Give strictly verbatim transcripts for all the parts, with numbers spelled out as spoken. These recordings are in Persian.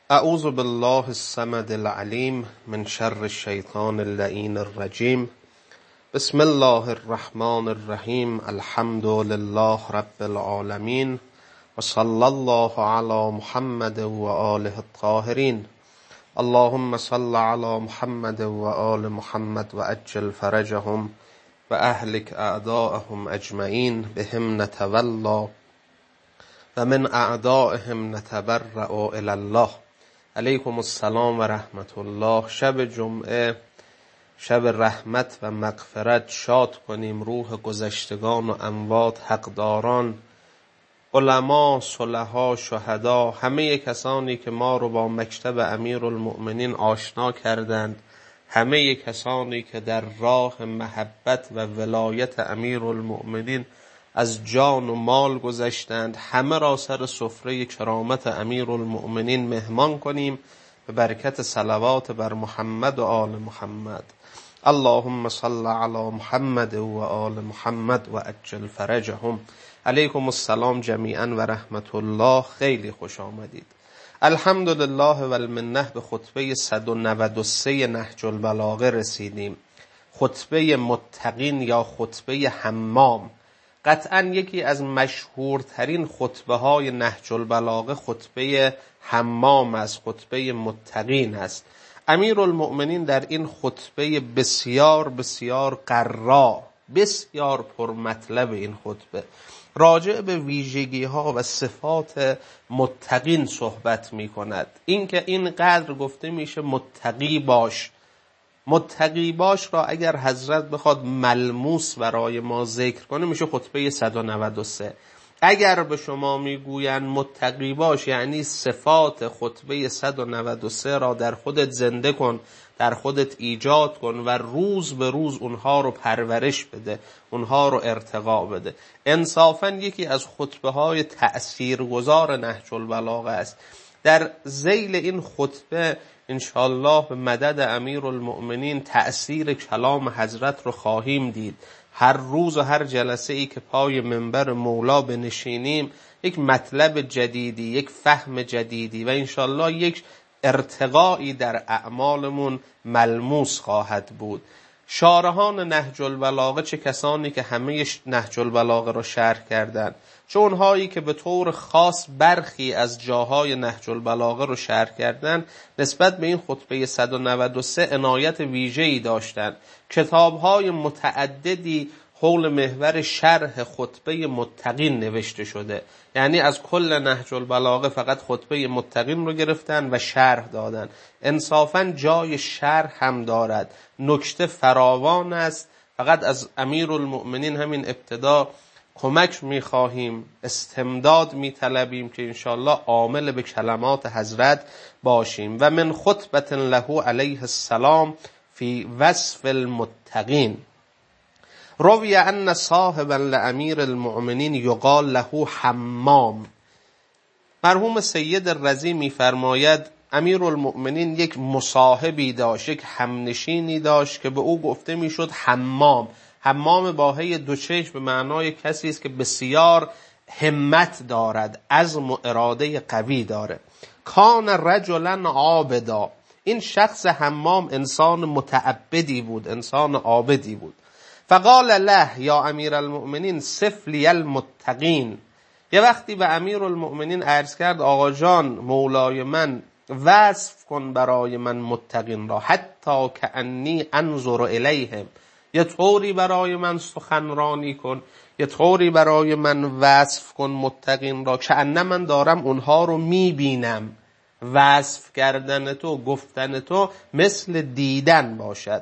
اعوذ بالله الصمد العلیم من شر الشیطان اللعین الرجیم. بسم الله الرحمن الرحیم. الحمد لله رب العالمین و صلی الله علی محمد و آله الطاهرین. اللهم صل علی محمد و آل محمد و عجل فرجهم و اهلک اعداءهم اجمعین بهم نتولا و من اعدائهم نتبرأ الی الله. علیکم السلام و رحمت الله. شب جمعه شب رحمت و مغفرت شاد کنیم روح گذشتگان و اموات، حقداران، علما، صلحا، شهدا، همه کسانی که ما رو با مکتب امیرالمؤمنین آشنا کردند، همه کسانی که در راه محبت و ولایت امیرالمؤمنین از جان و مال گذشتند، همه را سر سفره کرامت امیرالمؤمنین مهمان کنیم به برکت صلوات بر محمد و آل محمد. اللهم صل علی محمد و آل محمد و عجل فرجهم. علیکم السلام جمیعا و رحمت الله. خیلی خوش آمدید. الحمدلله و المنه. به خطبه صد و نود و سه نهج البلاغه رسیدیم. خطبه متقین یا خطبه حمام. قطعا یکی از مشهورترین خطبه های نهج البلاغه خطبه حمام است، خطبه متقین است. امیرالمؤمنین در این خطبه بسیار بسیار قرا، بسیار پرمطلب این خطبه راجع به ویژگی ها و صفات متقین صحبت می کند. این که اینقدر گفته میشه متقی باش، متقی باش را اگر حضرت بخواد ملموس برای ما ذکر کنه میشه خطبه صد و نود و سه. اگر به شما میگوین متقی باش یعنی صفات خطبه صد و نود و سه را در خودت زنده کن، در خودت ایجاد کن و روز به روز اونها رو پرورش بده، اونها رو ارتقا بده. انصافا یکی از خطبه های تأثیرگذار نهج البلاغه است. در ذیل این خطبه انشاءالله به مدد امیرالمؤمنین تأثیر کلام حضرت رو خواهیم دید. هر روز و هر جلسه ای که پای منبر مولا بنشینیم یک مطلب جدیدی، یک فهم جدیدی و انشاءالله یک ارتقایی در اعمالمون ملموس خواهد بود. شارحان نهج البلاغه، چه کسانی که همه نهج البلاغه رو شرح کردند، چه اونهایی که به طور خاص برخی از جاهای نهج البلاغه رو شرح کردند، نسبت به این خطبه صد و نود و سه عنایت ویژه‌ای داشتند. کتاب‌های متعددی حول محور شرح خطبه متقین نوشته شده، یعنی از کل نهج البلاغه فقط خطبه متقین رو گرفتن و شرح دادن. انصافا جای شرح هم دارد، نکته فراوان است. فقط از امیرالمؤمنین همین ابتدا کمک میخواهیم، استمداد میطلبیم که انشاءالله عامل به کلمات حضرت باشیم. و من خطبة له علیه السلام فی وصف المتقین روی ان صاحبا لامیر المؤمنین یقال له حمام. مرحوم سید الرضی میفرماید امیرالمؤمنین یک مصاحبی داشت، یک همنشینی داشت که به او گفته میشد حمام. حمام باهی دو چشم به معنای کسی است که بسیار همت دارد، عزم و اراده قوی داره. کان رجلا عابدا. این شخص حمام انسان متعبدی بود، انسان عابدی بود. فقال له یا امیرالمؤمنین صف لی المتقین. یه وقتی به امیرالمؤمنین عرض کرد آقا جان مولای من وصف کن برای من متقین را، حتی کانی انظر الیهم، یه طوری برای من سخنرانی کن، یه طوری برای من وصف کن متقین را که ان من دارم اونها رو میبینم. وصف کردن تو، گفتن تو مثل دیدن باشد.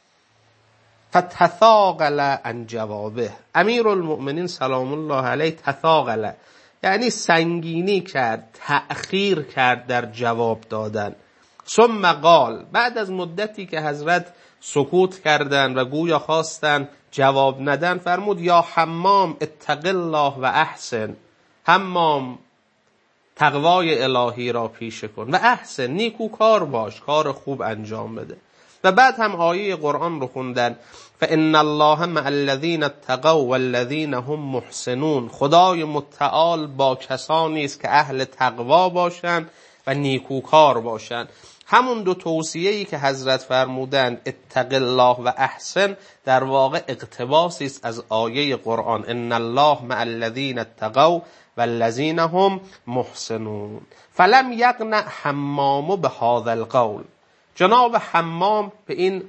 فتثاقل عن جوابه. امیرالمؤمنین سلام الله علیه تثاقل یعنی سنگینی کرد، تأخیر کرد در جواب دادن. ثم قال، بعد از مدتی که حضرت سکوت کردن و گویا خواستن جواب ندن، فرمود یا حمام اتق الله و احسن. حمام تقوای الهی را پیشه کن و احسن، نیکو کار باش، کار خوب انجام بده. و بعد هم آیه قرآن رو خوندن فان الله مع الذین اتقوا والذین هم محسنون. خدای متعال با کسانی است که اهل تقوا باشند و نیکوکار باشند. همون دو توصیه‌ای که حضرت فرمودند اتق الله و احسن در واقع اقتباسی است از آیه قرآن ان الله مع الذین اتقوا والذین هم محسنون. فلم یقنع حمام بهذا القول. جناب حمام به این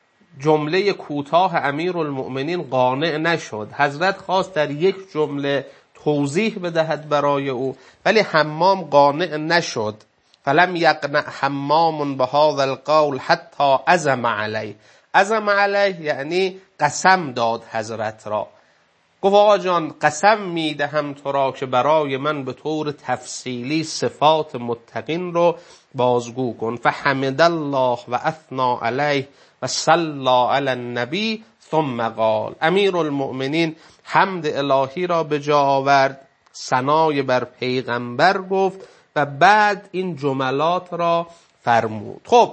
جمله کوتاه امیرالمؤمنین قانع نشد. حضرت خواست در یک جمله توضیح بدهد برای او، ولی حمام قانع نشد. فلم یقنع حمام بهذا القول حتی عزم علیه. عزم علیه یعنی قسم داد حضرت را. گفت آقا جان قسم میدهم تو را که برای من به طور تفصیلی صفات متقین رو بازگو کن. فحمد الله و اثنا علیه و صلی علی النبی ثم قال. امیرالمؤمنین حمد الهی را به جا آورد، ثنای بر پیغمبر گفت و بعد این جملات را فرمود. خب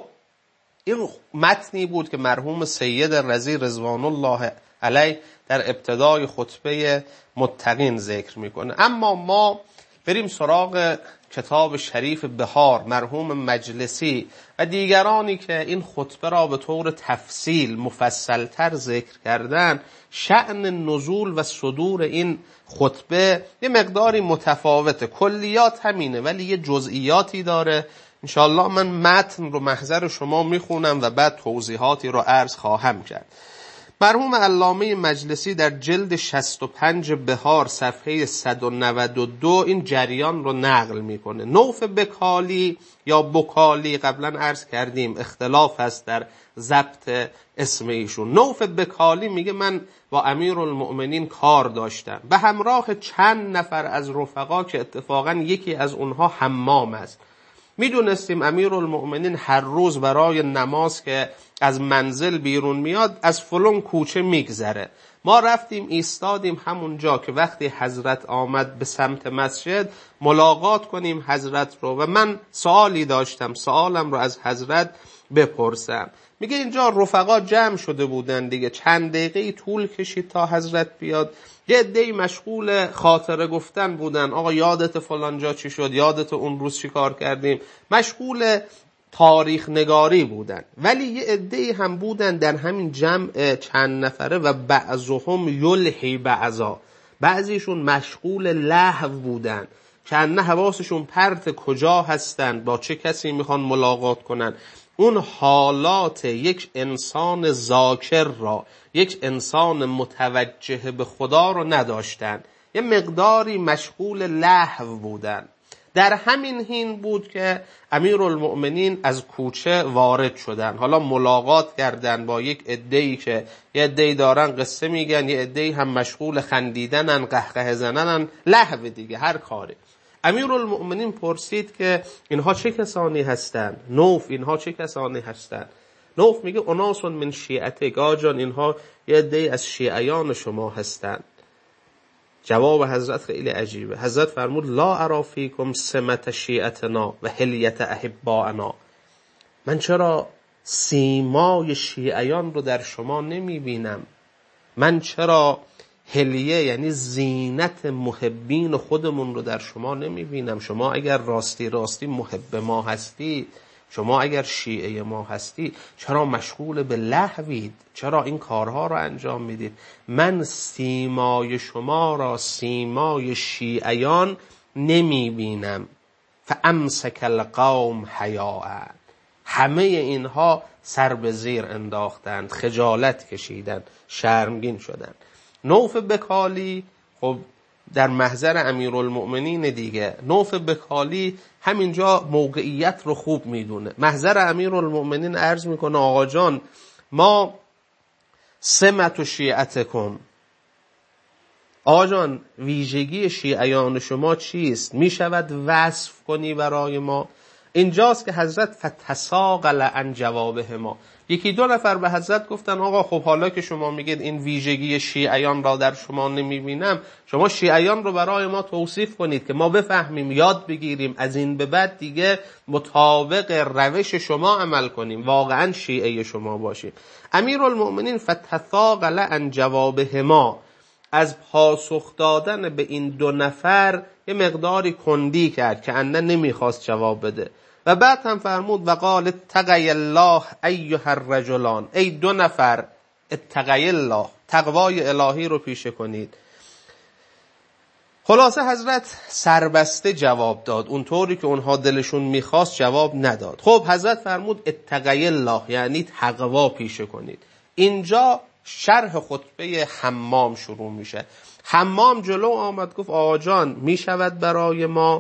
این متنی بود که مرحوم سید رضی رضوان الله علیه در ابتدای خطبه متقین ذکر میکنه. اما ما بریم سراغ کتاب شریف بهار مرحوم مجلسی و دیگرانی که این خطبه را به طور تفصیل مفصلتر ذکر کردن. شأن نزول و صدور این خطبه یه مقداری متفاوته، کلیات همینه ولی یه جزئیاتی داره. انشاءالله من متن رو محضر شما میخونم و بعد توضیحاتی رو عرض خواهم کرد. مرحوم علامه مجلسی در جلد شصت و پنج بهار صفحه صد و نود و دو این جریان رو نقل میکنه. نوف بکالی یا بکالی قبلا عرض کردیم اختلاف هست در ضبط اسم ایشون. نوف بکالی میگه من با امیرالمؤمنین کار داشتم به همراه چند نفر از رفقا که اتفاقا یکی از اونها حمام است. میدونستیم امیرالمؤمنین هر روز برای نماز که از منزل بیرون میاد از فلان کوچه میگذره. ما رفتیم ایستادیم همونجا که وقتی حضرت آمد به سمت مسجد ملاقات کنیم حضرت رو و من سوالی داشتم، سوالم رو از حضرت بپرسم. میگه اینجا رفقا جمع شده بودن دیگه، چند دقیقه طول کشید تا حضرت بیاد. یه عده‌ای مشغول خاطره گفتن بودن، آقا یادت فلان جا چی شد، یادت اون روز چی کار کردیم، مشغول تاریخ نگاری بودن. ولی یه عده‌ای هم بودن در همین جمع چند نفره و بعضهم یلهی بعضا، بعضیشون مشغول لهو بودن، چند نه حواسشون پرت کجا هستن، با چه کسی میخوان ملاقات کنن. اون حالات یک انسان ذاکر را، یک انسان متوجه به خدا رو نداشتن، یه مقداری مشغول لهو بودن. در همین حین بود که امیرالمؤمنین از کوچه وارد شدن. حالا ملاقات کردن با یک عده‌ای که یه عده‌ای دارن قصه میگن، یه عده‌ای هم مشغول خندیدنن، قهقه زننن، لهو دیگه هر کاری. امیرالمؤمنین پرسید که اینها چه کسانی هستند؟ نوف اینها چه کسانی هستند؟ نوف میگه اناس من شیعتک، آقا جان اینها یه عده‌ای از شیعیان شما هستند. جواب حضرت خیلی عجیبه. حضرت فرمود لا ارا فیکم سمت شیعتنا و حلیت احباءنا. من چرا سیمای شیعیان رو در شما نمی بینم؟ من چرا حلیه یعنی زینت محبین خودمون رو در شما نمی بینم؟ شما اگر راستی راستی محب ما هستی، شما اگر شیعه ما هستی، چرا مشغول به لهوید؟ چرا این کارها را انجام میدید؟ من سیمای شما را سیمای شیعیان نمی بینم. فامسک القوم حیاء. همه اینها سر به زیر انداختند، خجالت کشیدند، شرمگین شدند. نوف بکالی خب در محضر امیرالمؤمنین دیگه. نوف بکالی همینجا موقعیت رو خوب میدونه. محضر امیرالمؤمنین عرض میکنه آقا جان ما سمت و شیعتکم، آقا جان ویژگی شیعیان شما چیست؟ میشود وصف کنی برای ما؟ اینجاست که حضرت فتساقل عن جوابه ما. یکی دو نفر به حضرت گفتن آقا خب حالا که شما میگید این ویژگی شیعیان را در شما نمیبینم، شما شیعیان رو برای ما توصیف کنید که ما بفهمیم، یاد بگیریم، از این به بعد دیگه مطابق روش شما عمل کنیم، واقعا شیعه شما باشیم. امیرالمؤمنین فتساقل عن جوابه ما، از پاسخ دادن به این دو نفر یه مقداری کندی کرد که انده نمیخواست جواب بده و بعد هم فرمود و قال اتقی الله ایها الرجلان، ای دو نفر اتقی الله، تقوای الهی رو پیشه کنید. خلاصه حضرت سربسته جواب داد، اونطوری که اونها دلشون میخواست جواب نداد. خب حضرت فرمود اتقی الله یعنی تقوا پیشه کنید. اینجا شرح خطبه حمام شروع میشه. حمام جلو آمد گفت آقا جان میشود برای ما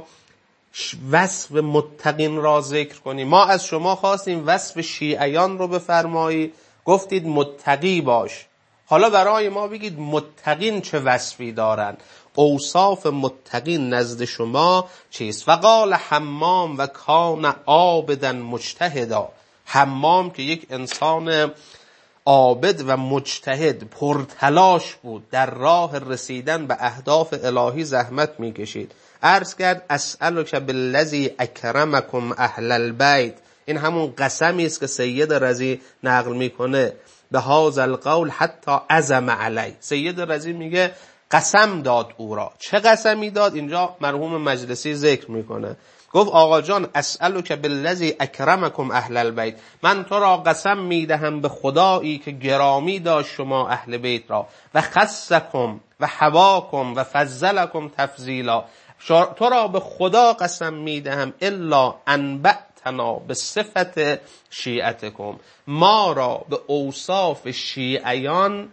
وصف متقین را ذکر کنیم؟ ما از شما خواستیم وصف شیعیان رو بفرمایی، گفتید متقی باش. حالا برای ما بگید متقین چه وصفی دارن، اوصاف متقین نزد شما چیست؟ وقال حمام و کان عابدا مجتهدا. حمام که یک انسان عابد و مجتهد پرتلاش بود، در راه رسیدن به اهداف الهی زحمت میکشید. عرض کرد اسألک بالذی اکرمکم اهل البیت، این همون قسمی است که سید رضی نقل میکنه، به هذا القول حتی عزم علی. سید رضی میگه قسم داد او را. چه قسمی داد؟ اینجا مرحوم مجلسی ذکر میکنه. گفت آقا جان اسألک بالذی اکرمکم اهل البیت، من تو را قسم میدهم به خدایی که گرامی داشت شما اهل بیت را، و خصکم و حواکم و فضلکم تفضیلا، تو را به خدا قسم میدهم الا انبأتنا به صفت شیعتکم، ما را به اوصاف شیعیان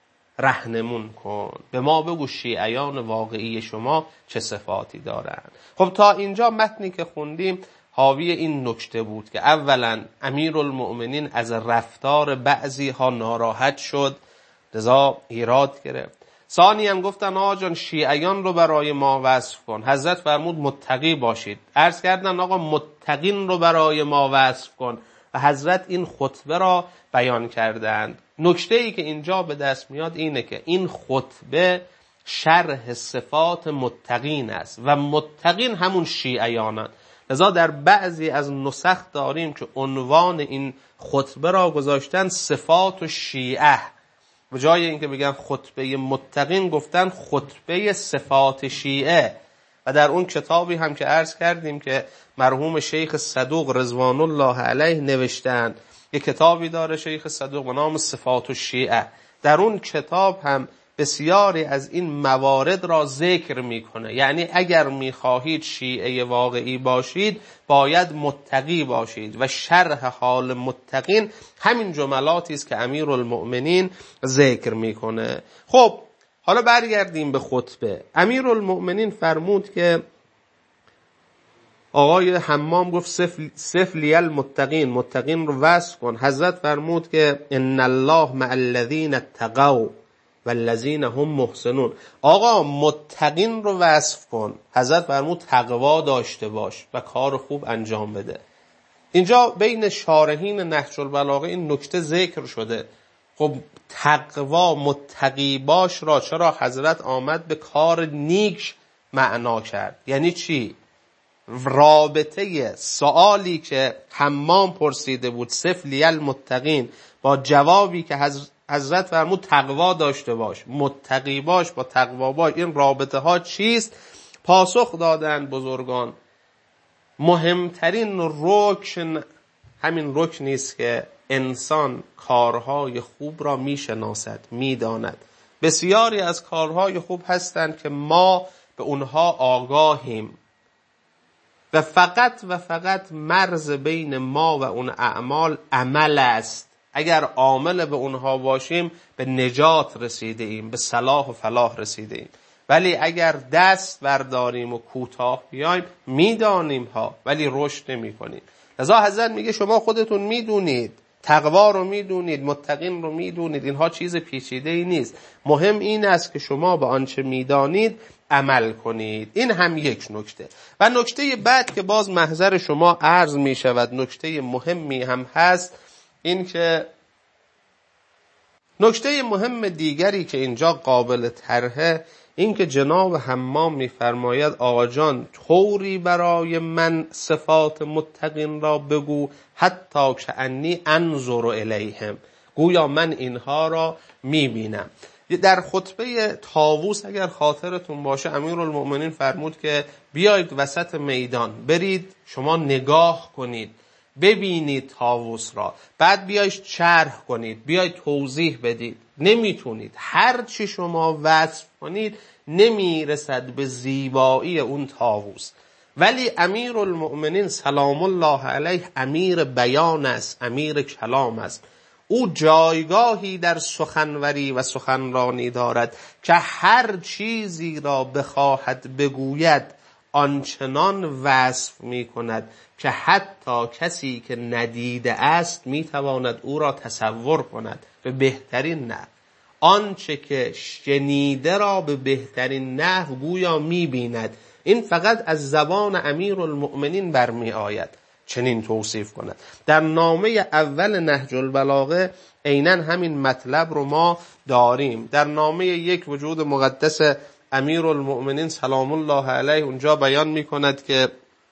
رهنمون کن، به ما بگو شیعیان واقعی شما چه صفاتی دارن. خب تا اینجا متنی که خوندیم حاوی این نکته بود که اولا امیرالمؤمنین از رفتار بعضی ها ناراحت شد، لذا ایراد گرفت. ثانی هم گفتن آقا جان شیعیان رو برای ما وصف کن. حضرت فرمود متقی باشید. عرض کردن آقا متقین رو برای ما وصف کن و حضرت این خطبه را بیان کردند. نکته ای که اینجا به دست میاد اینه که این خطبه شرح صفات متقین است و متقین همون شیعیانند. لذا در بعضی از نسخ داریم که عنوان این خطبه را گذاشتن صفات و شیعه، به جای اینکه بگن خطبه متقین گفتن خطبه صفات شیعه. و در اون کتابی هم که عرض کردیم که مرحوم شیخ صدوق رضوان الله علیه نوشتن، یک کتابی داره شیخ صدوق به نام صفات الشیعه، در اون کتاب هم بسیاری از این موارد را ذکر میکنه. یعنی اگر میخواهید شیعه واقعی باشید باید متقی باشید و شرح حال متقین همین جملاتی است که امیرالمؤمنین ذکر میکنه. خب حالا برگردیم به خطبه. امیرالمؤمنین فرمود که آقای حمام گفت صف لی المتقین، متقین رو وصف کن. حضرت فرمود که ان الله مع الذین اتقوا والذین هم محسنون. آقا متقین رو وصف کن. حضرت فرمود تقوا داشته باش و کار خوب انجام بده. اینجا بین شارحین نهج البلاغه این نکته ذکر شده. خب تقوا متقی باش را چرا حضرت آمد به کار نیک معنا کرد؟ یعنی چی؟ رابطه سوالی که حمام پرسیده بود صف لی المتقین با جوابی که حضرت فرمود تقوا داشته باش، متقی باش با تقوا باش، این رابطه ها چیست؟ پاسخ دادن بزرگان مهمترین رکن همین رکن نیست که انسان کارهای خوب را میشناسد، میداند. بسیاری از کارهای خوب هستند که ما به اونها آگاهیم و فقط و فقط مرز بین ما و اون اعمال عمل است. اگر عامل به اونها باشیم به نجات رسیده ایم، به صلاح و فلاح رسیده ایم. ولی اگر دست برداریم و کوتاه بیایم میدانیم ها ولی رشد نمی کنیم. لذا حضرت میگه شما خودتون میدونید، تقوا رو میدونید، متقین رو میدونید، اینها چیز پیچیده ای نیست. مهم این است که شما به آنچه میدانید عمل کنید. این هم یک نکته. و نکته بعد که باز محضر شما عرض می شود نکته مهمی هم هست، این که نکته مهم دیگری که اینجا قابل طرحه این که جناب حمام میفرماید آقا جان طوری برای من صفات متقین را بگو حتی که انی انظر الیهم، گویا من اینها را میبینم. در خطبه طاووس اگر خاطرتون باشه امیرالمؤمنین فرمود که بیایید وسط میدان، برید شما نگاه کنید، ببینید طاووس را، بعد بیایید شرح کنید، بیایید توضیح بدید. نمیتونید، هر چی شما وصف کنید نمیرسد به زیبایی اون طاووس. ولی امیرالمؤمنین سلام الله علیه امیر بیان است، امیر کلام است. او جایگاهی در سخنوری و سخنرانی دارد که هر چیزی را بخواهد بگوید آنچنان وصف می کند که حتی کسی که ندیده است می تواند او را تصور کند به بهترین نحو. آنچه که شنیده را به بهترین نحو گویا می بیند. این فقط از زبان امیرالمؤمنین برمی آید چنین توصیف کند. در نامه اول نهج البلاغه عیناً همین مطلب رو ما داریم. در نامه یک وجود مقدس امیرالمؤمنین سلام الله علیه اونجا بیان می کند که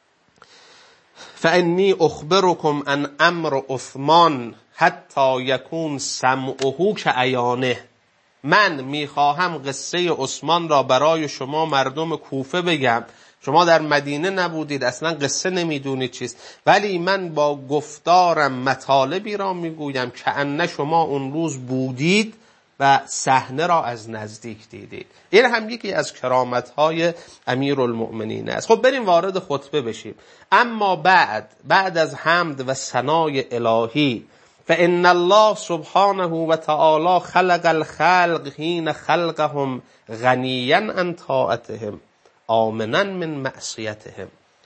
فانی اخبرکم ان امر عثمان حتی یکون سمعه کعیانه. من میخواهم قصه عثمان را برای شما مردم کوفه بگم. شما در مدینه نبودید، اصلا قصه نمیدونید چیست، ولی من با گفتارم مطالبی را میگویم که ان شما اون روز بودید و صحنه را از نزدیک دیدید. این هم یکی از کرامت‌های امیرالمؤمنین است. خب بریم وارد خطبه بشیم. اما بعد بعد از حمد و ثنای الهی، فإن الله سبحانه و تعالی خلق الخلق حین خلقهم غنیا عن طاعتهم آمنا من معصیتهم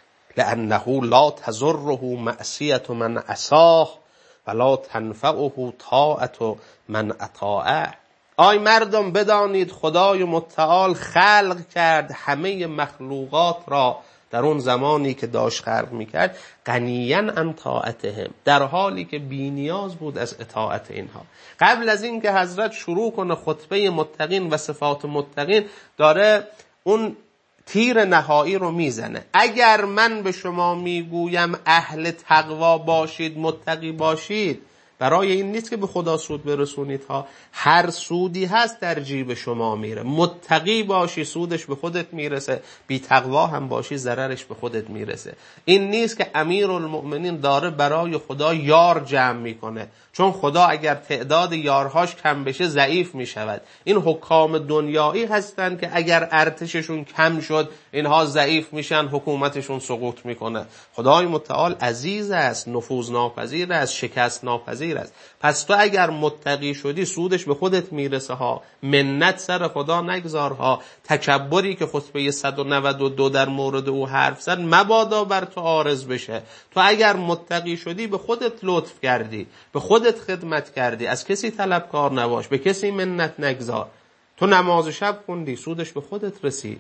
لأنه لا تضره معصیت من عصاه ولا تنفعه طاعت من اطاعه. آی مردم بدانید خدای متعال خلق کرد همه مخلوقات را در اون زمانی که داشت خلق میکرد غنیا عن طاعتهم، در حالی که بی نیاز بود از اطاعت اینها. قبل از این که حضرت شروع کنه خطبه متقین و صفات متقین، داره اون تیر نهایی رو میزنه. اگر من به شما میگویم اهل تقوا باشید، متقی باشید، برای این نیست که به خدا سود برسونید ها. هر سودی هست در جیب شما میره. متقی باشی سودش به خودت میرسه، بی تقوا هم باشی ضررش به خودت میرسه. این نیست که امیرالمؤمنین داره برای خدا یار جمع میکنه، چون خدا اگر تعداد یارهاش کم بشه ضعیف میشود. این حکام دنیایی هستن که اگر ارتششون کم شد اینها ضعیف میشن، حکومتشون سقوط میکنه. خدای متعال عزیز است، نفوذ ناپذیر است، شکست ناپذیر است. پس تو اگر متقی شدی سودش به خودت میرسه ها. منت سر خدا نگذار ها. تکبری که خطبه صد و نود و دو در مورد او حرف زد مبادا بر تو عارض بشه. تو اگر متقی شدی به خودت لطف کردی، به خودت خدمت کردی، از کسی طلبکار نباش، به کسی منت نگذار. تو نماز شب خوندی سودش به خودت رسید،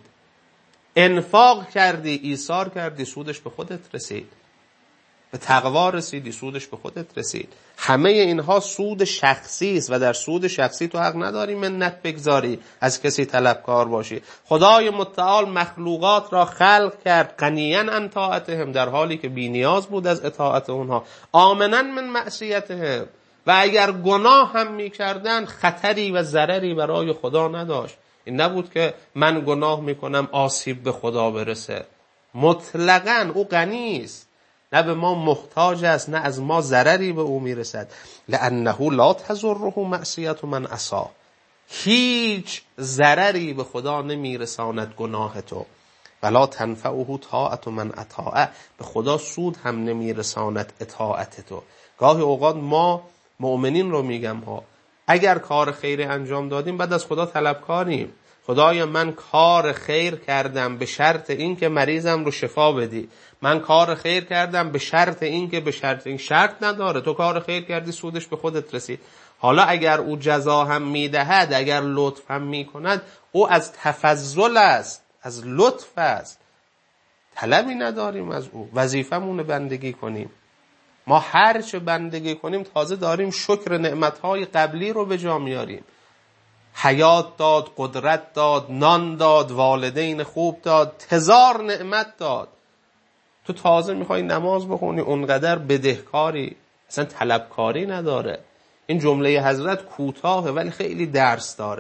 انفاق کردی، ایثار کردی، سودش به خودت رسید، به تقوا رسیدی، سودش به خودت رسید. همه اینها سود شخصی است و در سود شخصی تو حق نداری منت بگذاری، از کسی طلبکار باشی. خدای متعال مخلوقات را خلق کرد غنیا عن طاعتهم، در حالی که بی نیاز بود از اطاعت اونها، آمنا من معصیتهم، و اگر گناه هم میکردن خطری و ضرری برای خدا نداشت. این نبود که من گناه میکنم آسیب به خدا برسه. مطلقاً او غنی است، نه به ما محتاج است، نه از ما ضرری به او میرسد. لانه لا تضره معصیت من عصاه، هیچ ضرری به خدا نمیرساند گناه تو. ولا تنفعه طاعت من اطاعه، به خدا سود هم نمیرساند اطاعت تو. گاهی اوقات ما مؤمنین رو میگم ها، اگر کار خیر انجام دادیم بعد از خدا طلبکاریم. خدایا من کار خیر کردم به شرط این که مریضم رو شفا بدی، من کار خیر کردم به شرط این که به شرط این، شرط نداره، تو کار خیر کردی سودش به خودت رسید. حالا اگر او جزا هم میدهد، اگر لطف هم میکند، او از تفضل است، از لطف است، طلبی نداریم از او، وظیفمون بندگی کنیم. ما هر چه بندگی کنیم تازه داریم شکر نعمتهای قبلی رو به جا میاریم. حیات داد، قدرت داد، نان داد، والدین خوب داد، هزار نعمت داد. تو تازه میخوای نماز بخونی، اونقدر بدهکاری، اصلا طلبکاری نداره. این جمله حضرت کوتاهه ولی خیلی درس داره.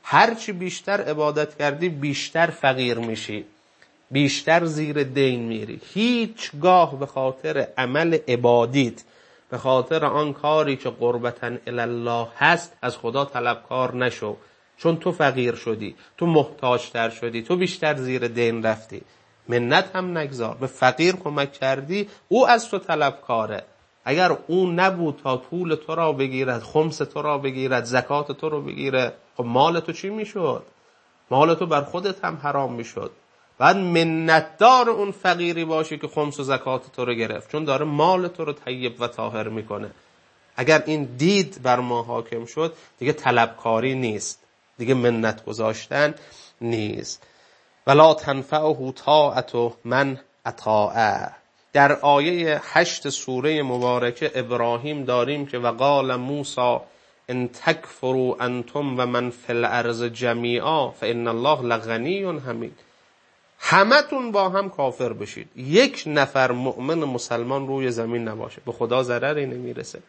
هرچی بیشتر عبادت کردی بیشتر فقیر میشی، بیشتر زیر دین میری. هیچگاه به خاطر عمل عبادیت، به خاطر آن کاری که قربتاً الی الله هست، از خدا طلبکار نشو، چون تو فقیر شدی، تو محتاجتر شدی، تو بیشتر زیر دین رفتی. منت هم نگذار، به فقیر کمک کردی، او از تو طلبکاره. اگر او نبود تا طول تو را بگیرد، خمس تو را بگیرد، زکات تو را بگیره، خب مال تو چی میشد؟ مال تو بر خودت هم حرام میشد. بعد منتدار اون فقیری باشی که خمس و زکات تو رو گرفت، چون داره مال تو رو طیب و طاهر میکنه. اگر این دید بر ما حاکم شد، دیگه طلبکاری نیست، دیگه منت گذاشتن نیست. ولا تنفعه طاعت من اطاعه. در آیه هشت سوره مبارکه ابراهیم داریم که وقال موسی ان تکفروا انتم و من فی الارض جمیعا فان الله لغنی حمید. همتون با هم کافر بشید، یک نفر مؤمن مسلمان روی زمین نباشه، به خدا ضرری نمیرسه،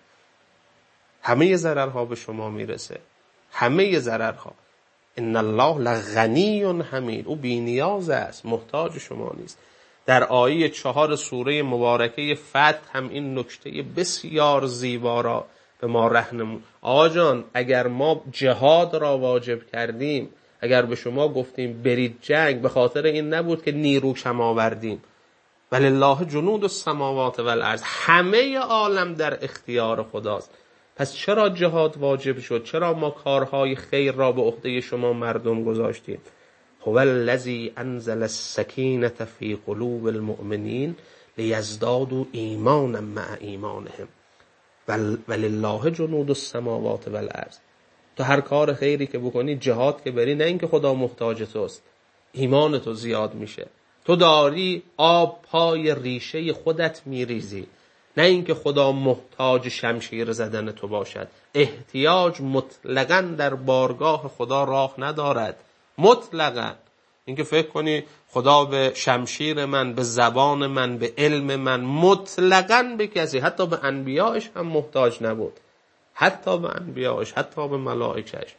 همه ضررها به شما میرسه، همه ضررها. ان الله لغنی حمید، او بی نیاز است، محتاج شما نیست. در آیه چهار سوره مبارکه فتح هم این نکته بسیار زیبا را به ما رهنمود. آقا جان، اگر ما جهاد را واجب کردیم، اگر به شما گفتیم برید جنگ، به خاطر این نبود که نیرو کم آوردیم. ولله جنود السماوات والارض، همه عالم در اختیار خداست. پس چرا جهاد واجب شد؟ چرا ما کارهای خیر را به عهده شما مردم گذاشتیم؟ هو الذی انزل السکینة فی قلوب المؤمنین لیزدادوا ایمانا مع ایمانهم ولله جنود السماوات والارض. تو هر کار خیری که بکنی، جهاد که بری، نه اینکه خدا محتاج توست، ایمان تو زیاد میشه. تو داری آب پای ریشه خودت میریزی، نه اینکه خدا محتاج شمشیر زدن تو باشد. احتیاج مطلقاً در بارگاه خدا راه ندارد، مطلقاً. اینکه فکر کنی خدا به شمشیر من، به زبان من، به علم من، مطلقاً به کسی، حتی به انبیایش هم محتاج نبود، حتی به انبیایش، حتی به ملائکش.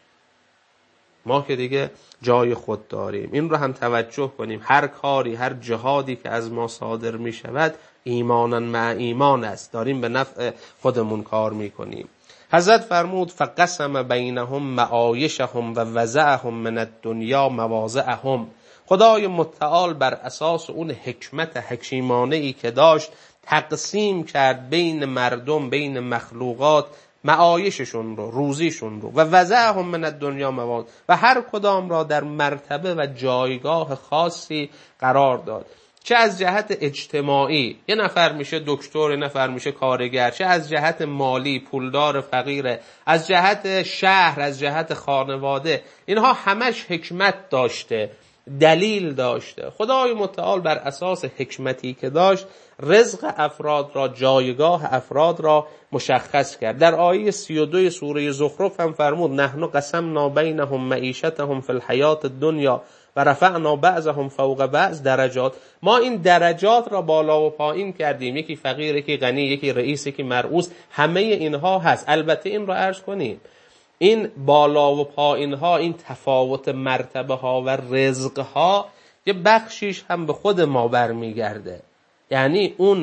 ما که دیگه جای خود داریم. این رو هم توجه کنیم، هر کاری، هر جهادی که از ما صادر می شود، ایمانا مع ایمان است، داریم به نفع خودمون کار می کنیم. حضرت فرمود فقسم بینهم معایشهم و وضعهم من الدنیا مواضعهم. خدای متعال بر اساس اون حکمت حکیمانه ای که داشت، تقسیم کرد بین مردم، بین مخلوقات، معایششون رو، روزیشون رو، و وضعهم من الدنیا مواضع، و هر کدام را در مرتبه و جایگاه خاصی قرار داد. چه از جهت اجتماعی، یه نفر میشه دکتر، یه نفر میشه کارگر، چه از جهت مالی، پولدار فقیره، از جهت شهر، از جهت خانواده، اینها همش حکمت داشته، دلیل داشته. خدای متعال بر اساس حکمتی که داشت، رزق افراد را، جایگاه افراد را مشخص کرد. در آیه سی و دو سوره زخرف هم فرمود نحن قسمنا بینهم معیشتهم فی الحیات الدنیا و رفعنا بعضهم فوق بعض درجات. ما این درجات را بالا و پایین کردیم، یکی فقیر، یکی غنی، یکی رئیس، یکی مرؤوس، همه اینها هست. البته این را عرض کنیم، این بالا و پایین ها، این تفاوت مرتبه ها و رزق ها، یه بخشیش هم به خود ما برمیگرده. یعنی اون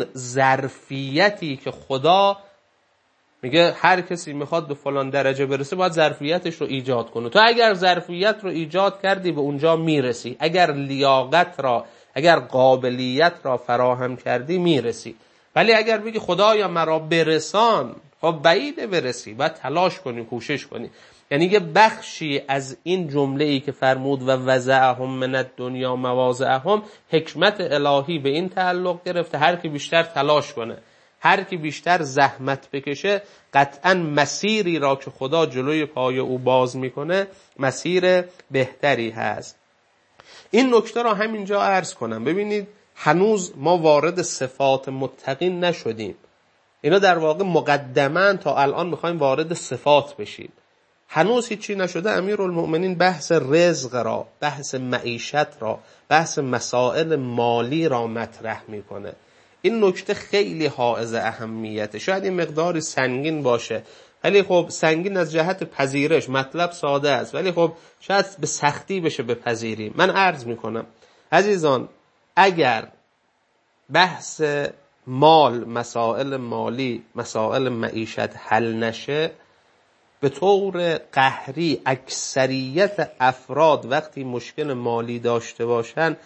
ظرفیتی که خدا میگه هر کسی میخواد به فلان درجه برسه، باید ظرفیتش رو ایجاد کنه. تو اگر ظرفیت رو ایجاد کردی، به اونجا میرسی. اگر لیاقت را، اگر قابلیت را فراهم کردی، میرسی. ولی اگر بگی خدایا مرا برسان، خب بعیده برسی، باید تلاش کنی، کوشش کنی. یعنی یه بخشی از این جمله ای که فرمود و وضعهم من الدنیا مواضعهم، حکمت الهی به این تعلق گرفته هر کی بیشتر تلاش کنه، هر کی بیشتر زحمت بکشه، قطعا مسیری را که خدا جلوی پای او باز میکنه مسیر بهتری هست. این نکته را همینجا عرض کنم. ببینید هنوز ما وارد صفات متقین نشدیم. اینا در واقع مقدماً تا الان میخوایم وارد صفات بشید. هنوز هیچی نشده. امیرالمؤمنین بحث رزق را، بحث معیشت را، بحث مسائل مالی را مطرح میکنه. این نکته خیلی حائز اهمیته. شاید این مقداری سنگین باشه، ولی خب سنگین از جهت پذیرش، مطلب ساده است ولی خب شاید به سختی بشه بپذیریم. من عرض میکنم عزیزان، اگر بحث مال، مسائل مالی، مسائل معیشت حل نشه، به طور قهری اکثریت افراد وقتی مشکل مالی داشته باشن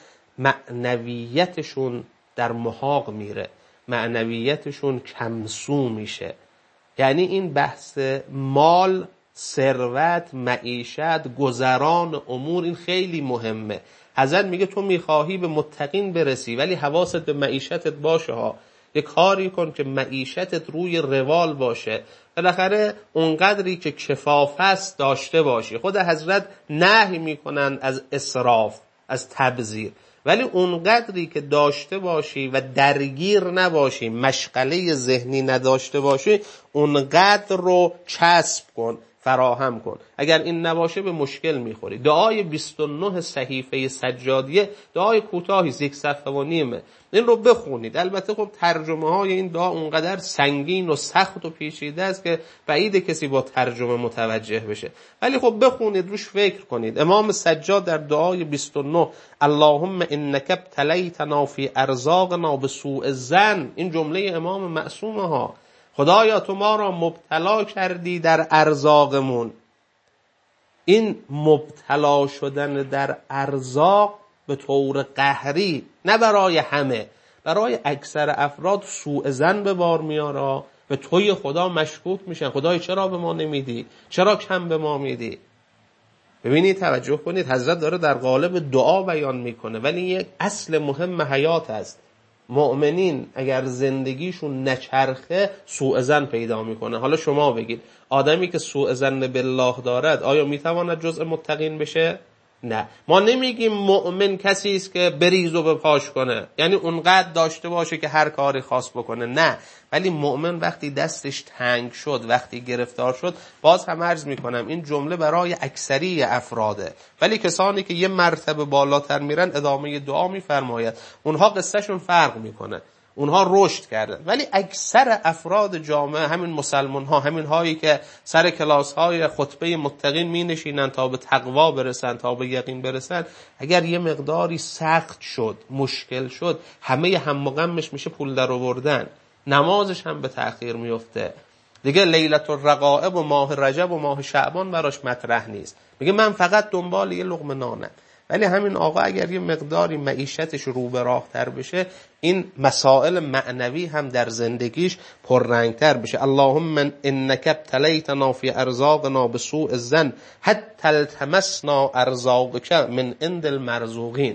معنویتشون در محاق میره، معنویتشون کمسو میشه. یعنی این بحث مال، ثروت، معیشت، گذران امور، این خیلی مهمه. حضرت میگه تو میخواهی به متقین برسی ولی حواست به معیشتت باشه ها. یک کاری کن که معیشتت روی روال باشه، بالاخره اونقدری که کفاف است داشته باشی. خود حضرت نهی میکنن از اسراف، از تبذیر، ولی اونقدری که داشته باشی و درگیر نباشی، مشغله ذهنی نداشته باشی، اونقدر رو کسب کن، فراهم کن. اگر این نباشه به مشکل میخوری. دعای بیست و نه صحیفه سجادیه دعای کوتاهی، یک صفحه و نیمه، این رو بخونید. البته خب ترجمه های این دعا اونقدر سنگین و سخت و پیچیده است که بعید کسی با ترجمه متوجه بشه، ولی خب بخونید، روش فکر کنید. امام سجاد در دعای بیست و نه اللهم انک ابتلیتنا فی ارزاقنا بسوء الظن، این جمله امام معصومه ها، خدایا تو ما را مبتلا کردی در ارزاقمون. این مبتلا شدن در ارزاق به طور قهری، نه برای همه، برای اکثر افراد سوء ظن به بار میاره، به توی خدا مشکوک میشن. خدای چرا به ما نمیدی؟ چرا کم به ما میدی؟ ببینید، توجه کنید، حضرت داره در قالب دعا بیان میکنه، ولی یک اصل مهم حیات است. مؤمنین اگر زندگیشون نچرخه سوء ظن پیدا میکنه. حالا شما بگید آدمی که سوء ظن بالله دارد آیا میتواند جزء متقین بشه؟ نه. ما نمیگیم مؤمن کسی است که بریز و بپاش کنه، یعنی اونقدر داشته باشه که هر کاری خاص بکنه، نه. ولی مؤمن وقتی دستش تنگ شد، وقتی گرفتار شد، باز هم عرض میکنم این جمله برای اکثری افراده، ولی کسانی که یه مرتبه بالاتر میرن ادامه دعا میفرماید، اونها قصهشون فرق میکنه، اونها رشد کردن. ولی اکثر افراد جامعه، همین مسلمان ها، همین هایی که سر کلاس های خطبه متقین می نشینن تا به تقوا برسن، تا به یقین برسن، اگر یه مقداری سخت شد، مشکل شد، همه هم و غمش میشه پول در آوردن، نمازش هم به تأخیر میفته دیگه. لیلة الرغائب و ماه رجب و ماه شعبان براش مطرح نیست، میگه من فقط دنبال یه لقمه نانم. ولی همین آقا اگر یه مقداری معیشتش رو به راه تر بشه، این مسائل معنوی هم در زندگیش پررنگتر بشه. اللهم انک ابتلیتنا فی ارزاقنا بسوء الظن حتی التمسنا ارزاقک من عند المرزوقین.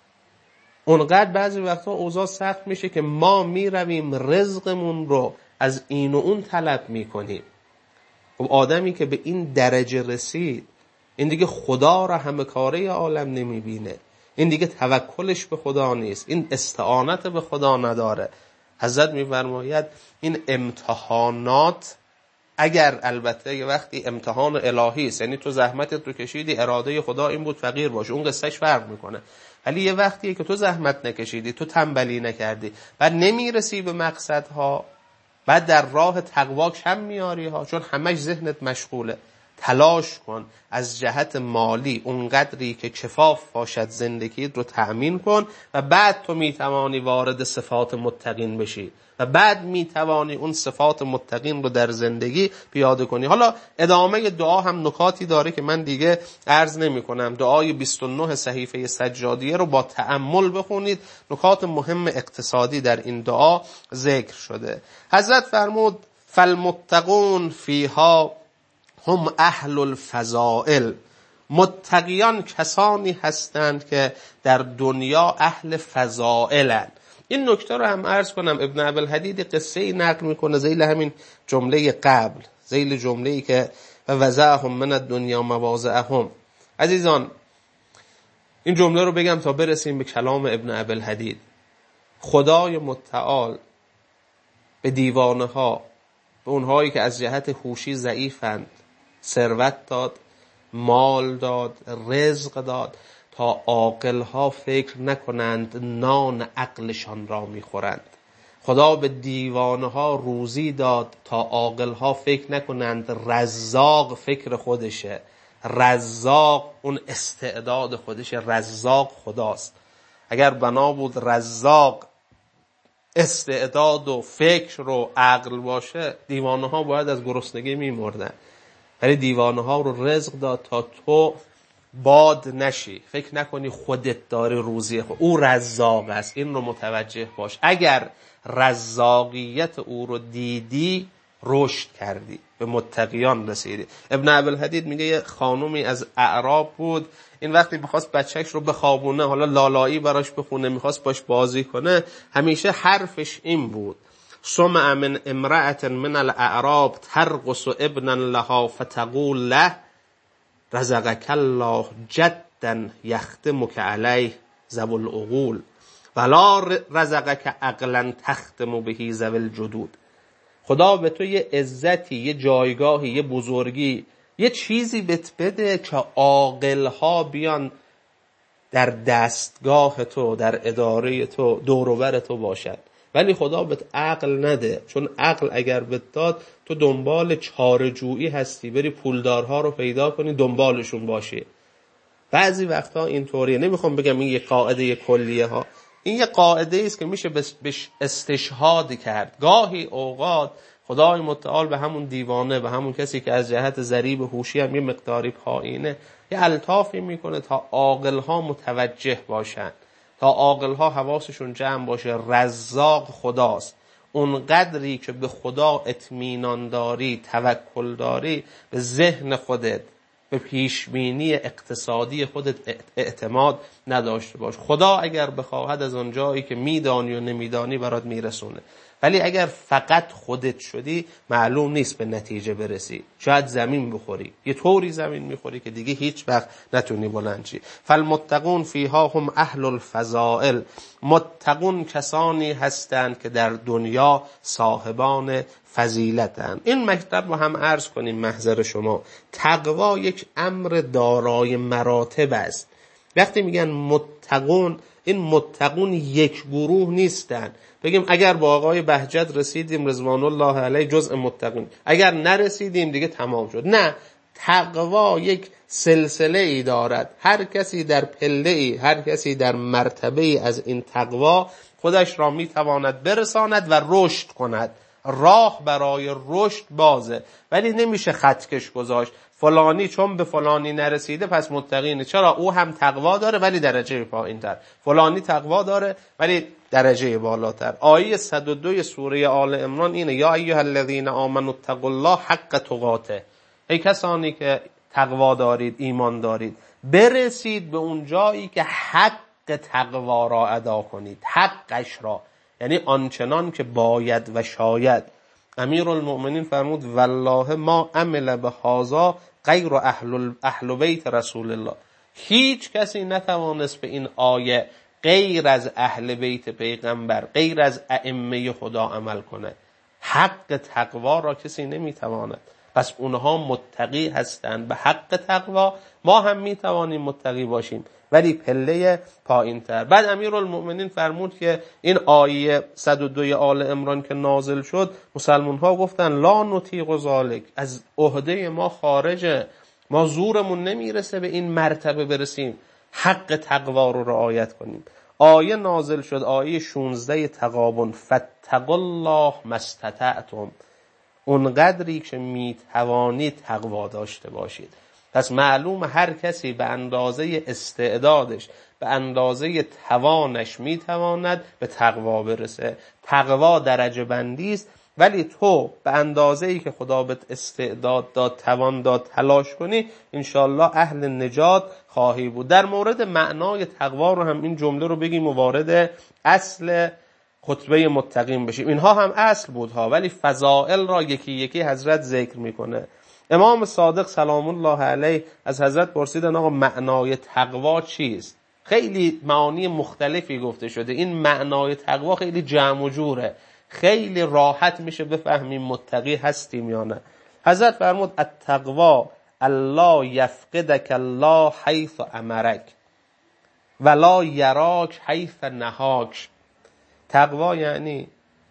اونقدر بعضی وقتا اوضاع سخت میشه که ما میرویم رزقمون رو از این و اون طلب میکنیم. خب آدمی که به این درجه رسید، این دیگه خدا را همه کاره عالم نمیبینه، این دیگه توکلش به خدا نیست، این استعانت به خدا نداره. حضرت میفرماید این امتحانات، اگر البته یه وقتی امتحان الهی است، یعنی تو زحمتت رو کشیدی، اراده خدا این بود فقیر باشه، اون قصهش فرق میکنه. ولی یه وقتیه که تو زحمت نکشیدی، تو تنبلی نکردی، بعد نمیرسی به مقصدها، بعد در راه تقوا کم میاری ها، چون همش ذهنت مشغوله. تلاش کن از جهت مالی اونقدری که کفاف باشد زندگیت رو تأمین کن و بعد تو میتوانی وارد صفات متقین بشی و بعد میتوانی اون صفات متقین رو در زندگی پیاده کنی. حالا ادامه دعا هم نکاتی داره که من دیگه عرض نمی کنم. دعای بیست و نه صحیفه سجادیه رو با تأمل بخونید، نکات مهم اقتصادی در این دعا ذکر شده. حضرت فرمود فالمتقون فیها هم اهل الفضائل. متقیان کسانی هستند که در دنیا اهل فضائلند. این نکته رو هم عرض کنم، ابن ابوالحدید قصه ای نقل میکنه ذیل همین جمله قبل، ذیل جمله ای که وضعهم من الدنیا مواضعهم. عزیزان این جمله رو بگم تا برسیم به کلام ابن ابوالحدید. خدای متعال به دیوانه ها، به اونهایی که از جهت هوشی ضعیفند، ثروت داد، مال داد، رزق داد تا عاقل‌ها فکر نکنند نان عقلشان را میخورند. خدا به دیوانه ها روزی داد تا عاقل ها فکر نکنند رزاق فکر خودشه، رزاق اون استعداد خودشه، رزاق خداست. اگر بنا بود رزاق استعداد و فکر و عقل باشه، دیوانه ها باید از گرسنگی میمردن، ولی دیوانه ها رو رزق داد تا تو باد نشی، فکر نکنی خودت داری روزی خود. او رزاق است، این رو متوجه باش. اگر رزاقیت او رو دیدی رشد کردی، به متقیان رسیدی. ابن ابوالحدید میگه یه خانومی از اعراب بود، این وقتی میخواست بچهش رو بخوابونه، حالا لالایی براش بخونه، میخواست باش بازی کنه، همیشه حرفش این بود: سمع من امرأة من الاعراب ترقص ابنا لها فتقول له رزقك الله جدا یختمک علیه ذو العقول ولا رزقك عقلا تختم به ذو الجدود. خدا به تو یه عزتی، یه جایگاهی، یه بزرگی، یه چیزی بهت بده که عاقل‌ها بیان در دستگاه تو، در اداره تو، دور و بر تو باشد، ولی خدا بهت عقل نده. چون عقل اگر بهت داد، تو دنبال چاره‌جویی هستی، بری پولدارها رو پیدا کنی دنبالشون باشی. بعضی وقتا اینطوریه. نمیخوام بگم این یه قاعده کلیه ها، این یه قاعده است که میشه بهش استشهاد کرد. گاهی اوقات خدای متعال به همون دیوانه، به همون کسی که از جهت ضریب هوشی هم یه مقداری پایینه، یه الطافی میکنه تا عاقل‌ها متوجه باشن، تا عاقل‌ها حواسشون جمع باشه. رزاق خداست. اون قدری که به خدا اطمینان داری، توکل داری، به ذهن خودت، به پیشبینی اقتصادی خودت اعتماد نداشته باش. خدا اگر بخواهد از اون جایی که میدانی و نمیدانی برات میرسونه، ولی اگر فقط خودت شدی معلوم نیست به نتیجه برسی. شاید زمین بخوری، یه طوری زمین میخوری که دیگه هیچ وقت نتونی بلند شی. فالمتقون فیها هم اهل الفضائل. متقون کسانی هستند که در دنیا صاحبان فضیلتن. این مطلب رو هم عرض کنیم محضر شما. تقوا یک امر دارای مراتب است. وقتی میگن متقون، این متقون یک گروه نیستن. بگیم اگر با آقای بهجت رسیدیم رضوان الله علیه جزء متقون، اگر نرسیدیم دیگه تمام شد. نه، تقوا یک سلسله ای دارد. هر کسی در پله ای، هر کسی در مرتبه ای از این تقوا خودش را میتواند برساند و رشد کند. راه برای رشد بازه، ولی نمیشه خطکش گذاشت. فلانی چون به فلانی نرسیده پس متقینه. چرا؟ او هم تقوا داره ولی درجه پایین‌تر. فلانی تقوا داره ولی درجه بالاتر. آیه صد و دو سوره آل عمران اینه: یا ایها الذین آمنوا اتقوا الله حق تقاته. ای کسانی که تقوا دارید، ایمان دارید، برسید به اون جایی که حق تقوا را ادا کنید. حقش را یعنی آنچنان که باید و شاید. امیرالمؤمنین فرمود والله ما عمل به هذا غیر اهل اهل بیت رسول الله. هیچ کسی نتوانست به این آیه غیر از اهل بیت پیغمبر، غیر از ائمه خدا عمل کنه. حق تقوا را کسی نمیتواند. پس اونها متقی هستند به حق تقوا. ما هم میتوانیم متقی باشیم ولی پله پایین تر. بعد امیرالمؤمنین فرمود که این آیه صد و دو آل عمران که نازل شد، مسلمان ها گفتن لا نطیق ذلک، از عهده ما خارجه، ما زورمون نمیرسه به این مرتبه برسیم حق تقوا رو رعایت کنیم. آیه نازل شد، آیه شانزده تغابن: فاتقوا الله ما استطعتم. اون قدری که میتوانید تقوا داشته باشید. پس معلوم هر کسی به اندازه استعدادش، به اندازه توانش میتواند به تقوا برسه. تقوا درجه بندی است، ولی تو به اندازه‌ای که خدا بهت استعداد داد، توان داد، تلاش کنی، انشالله اهل نجات خواهی بود. در مورد معنای تقوا رو هم این جمله رو بگیم و وارد اصل خطبه متقین بشیم. اینها هم اصل بودها، ولی فضائل را یکی یکی حضرت ذکر میکنه. امام صادق سلام الله علیه از حضرت پرسیدن آقا معنای تقوا چیست؟ خیلی معانی مختلفی گفته شده. این معنای تقوا خیلی جمع و جوره، خیلی راحت میشه بفهمیم متقی هستیم یا نه. حضرت فرمود التقوا الله یفقدک الله حیث امرک ولا یراک حیث نهاک. تقوا یعنی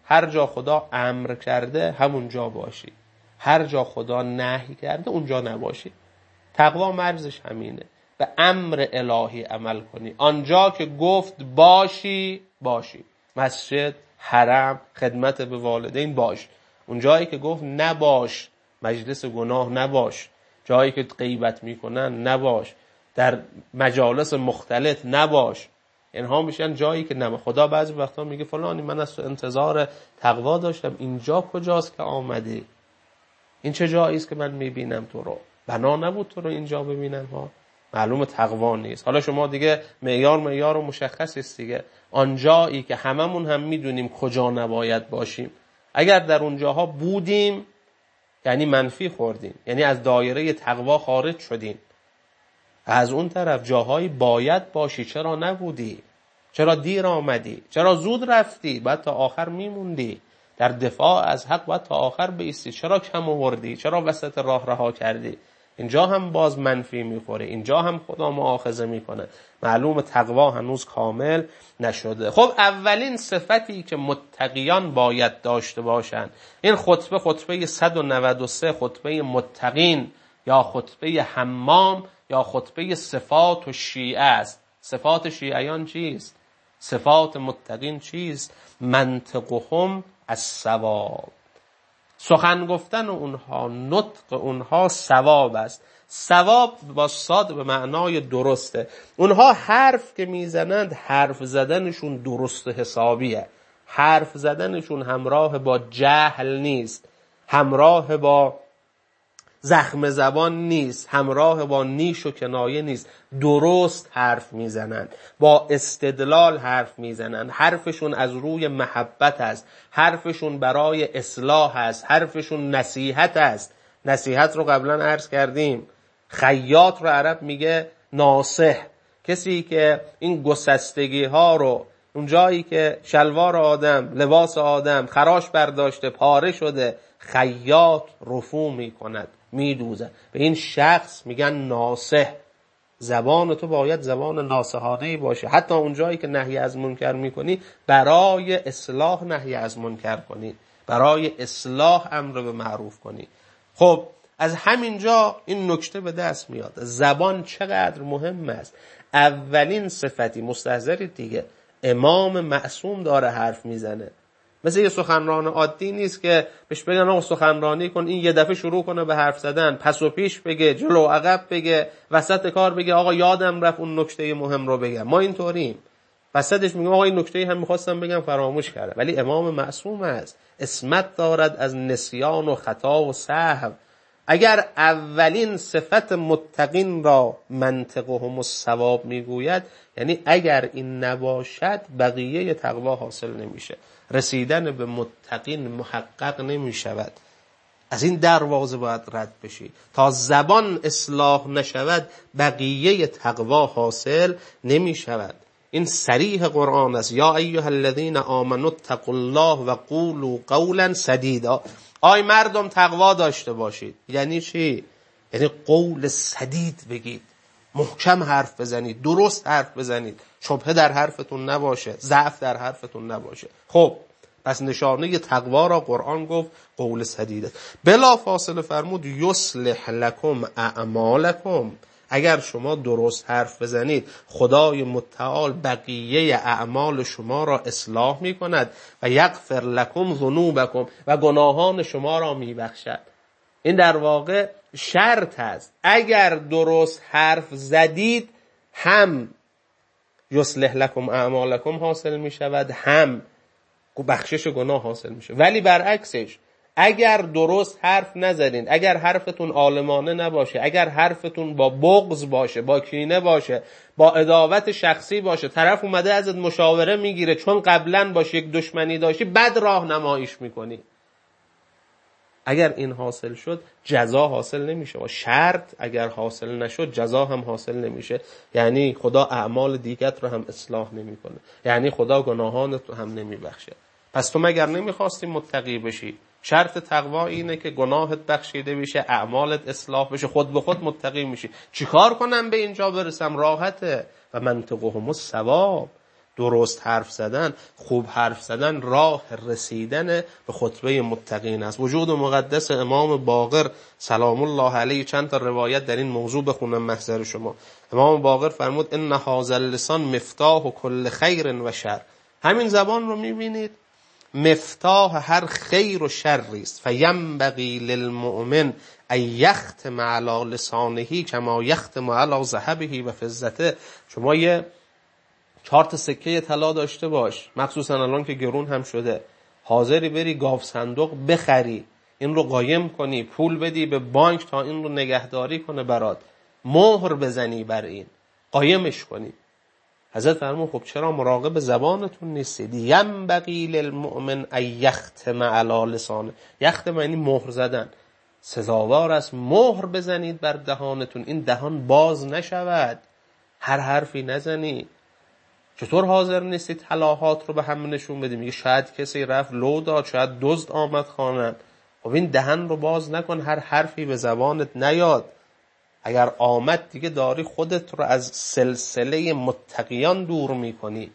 هر جا خدا امر کرده همونجا باشی، هر جا خدا نهی کرده اونجا نباشی. تقوا مرزش همینه، به امر الهی عمل کنی. آنجا که گفت باشی باشی، مسجد، حرم، خدمت به والدین باش. اونجایی که گفت نباش، مجلس گناه نباش، جایی که غیبت میکنن نباش، در مجالس مختلط نباش. اینها میشن جایی که نباش. خدا بعضی وقتا میگه فلانی من از تو انتظار تقوا داشتم، اینجا کجاست که آمدی؟ این چه جایی است که من میبینم تو رو؟ بنا نبود تو رو اینجا ببینم ها؟ معلوم تقوا نیست. حالا شما دیگه معیار معیار و مشخص است دیگه. آنجایی که هممون هم میدونیم کجا نباید باشیم، اگر در اونجاها بودیم یعنی منفی خوردیم، یعنی از دایره تقوا خارج شدیم. از اون طرف جاهایی باید باشی، چرا نبودی؟ چرا دیر آمدی؟ چرا زود رفتی؟ بعد تا آخر میموندی. در دفاع از حق باید تا آخر بایستی، چرا کم آوردی؟ چرا وسط راه رها کردی؟ اینجا هم باز منفی میخوره، اینجا هم خدا مؤاخذه میکنه. معلوم تقوا هنوز کامل نشده. خب اولین صفتی که متقیان باید داشته باشن، این خطبه خطبه صد و نود و سه، خطبه متقین یا خطبه حمام یا خطبه صفات و شیعه است. صفات شیعیان چیست؟ صفات متقین چیست؟ منطقهم الصواب، سخن گفتن اونها، نطق اونها ثواب است. ثواب با صاد به معنای درسته. اونها حرف که میزنند، حرف زدنشون درست حسابیه. حرف زدنشون همراه با جهل نیست، همراه با زخم زبان نیست، همراه با نیش و کنایه نیست. درست حرف میزنند، با استدلال حرف میزنند. حرفشون از روی محبت است، حرفشون برای اصلاح است، حرفشون نصیحت است. نصیحت رو قبلا عرض کردیم. خیاط رو عرب میگه ناصح، کسی که این گسستگی ها رو، اون جایی که شلوار آدم، لباس آدم خراش برداشته، پاره شده، خیاط رفو میکند، میدوزه. به این شخص میگن ناصح. زبان تو باید زبان ناصحانه‌ای باشه. حتی اون جایی که نهی از منکر میکنی، برای اصلاح نهی از منکر کنی، برای اصلاح امر به معروف کنی. خب از همینجا این نکته به دست میاد، زبان چقدر مهم است. اولین صفتی، مستحضرید دیگه، امام معصوم داره حرف میزنه. مثل یه سخنران عادی نیست که بهش بگن آقا سخنرانی کن، این یه دفعه شروع کنه به حرف زدن، پس و پیش بگه، جلو و عقب بگه، وسط کار بگه آقا یادم رفت اون نکته مهم رو بگم. ما اینطوریم، وسطش میگم آقا این نکته هم میخواستم بگم فراموش کردم. ولی امام معصوم است، عصمت دارد از نسیان و خطا و سهو. اگر اولین صفت متقین را منطقهم الصواب میگوید، یعنی اگر این نباشد بقیه تقوا حاصل نمیشه، رسیدن به متقین محقق نمیشود. از این دروازه باید رد بشی. تا زبان اصلاح نشود بقیه تقوا حاصل نمیشود. این صریح قرآن است. یا ایها الذین آمنوا اتقوا الله و قولوا قولا سدیدا. آی مردم تقوا داشته باشید. یعنی چی؟ یعنی قول سدید بگید، محکم حرف بزنید، درست حرف بزنید، شبهه در حرفتون نباشه، ضعف در حرفتون نباشه. خب پس نشانه تقوا را قرآن گفت قول سدید است. بلا فاصله فرمود یصلح لکم اعمالکم. اگر شما درست حرف بزنید، خدای متعال بقیه اعمال شما را اصلاح می کند و یغفر لکم ذنوبکم، و گناهان شما را می بخشد. این در واقع شرط است. اگر درست حرف زدید، هم یصلح لکم اعمالکم حاصل می شود، هم بخشش گناه حاصل میشه. ولی برعکسش، اگر درست حرف نزدین، اگر حرفتون عالمانه نباشه، اگر حرفتون با بغض باشه، با کینه باشه، با عداوت شخصی باشه، طرف اومده ازت مشاوره میگیره چون قبلا باشه یک دشمنی داشتی، بد راهنماییش میکنی، اگر این حاصل شد جزا حاصل نمیشه. و شرط اگر حاصل نشد جزا هم حاصل نمیشه. یعنی خدا اعمال دیگت رو هم اصلاح نمیکنه، یعنی خدا گناهانت رو هم نمیبخشه. پس تو مگر نمیخواستی متقی بشی؟ شرط تقوا اینه که گناهت بخشیده بشه، اعمالت اصلاح بشه، خود به خود متقی میشی. چیکار کنم به اینجا برسم؟ راحته. و منطقهم الصواب، درست حرف زدن، خوب حرف زدن راه رسیدن به خطبه متقین است. وجود مقدس امام باقر سلام الله علیه، چند تا روایت در این موضوع بخونم محضر شما. امام باقر فرمود ان هذا اللسان مفتاح کل خیر و شر. همین زبان رو میبینید مفتاح هر خیر و شری است. فینبغی للمؤمن ان یختم علی لسانه کما یختم علی ذهبه و فضته. شما یه چهار تا سکه طلا داشته باش، مخصوصا الان که گرون هم شده، حاضری بری گاو صندوق بخری، این رو قایم کنی، پول بدی به بانک تا این رو نگهداری کنه برات، مهر بزنی بر این، قایمش کنی. حضرت فرمود خب چرا مراقب زبانتون نیستید؟ ینبغی للمؤمن ان یختم علی لسانه. یختم یعنی مهر زدن. سزاوار است مهر بزنید بر دهانتون، این دهان باز نشود، هر حرفی نزنی. چطور حاضر نیستی طلاهات رو به هم نشون بدی؟ میگه شاید کسی رفت لو داد، شاید دزد آمد خانه. خب این دهن رو باز نکن، هر حرفی به زبانت نیاد. اگر آمد دیگه داری خودت رو از سلسله متقیان دور میکنی،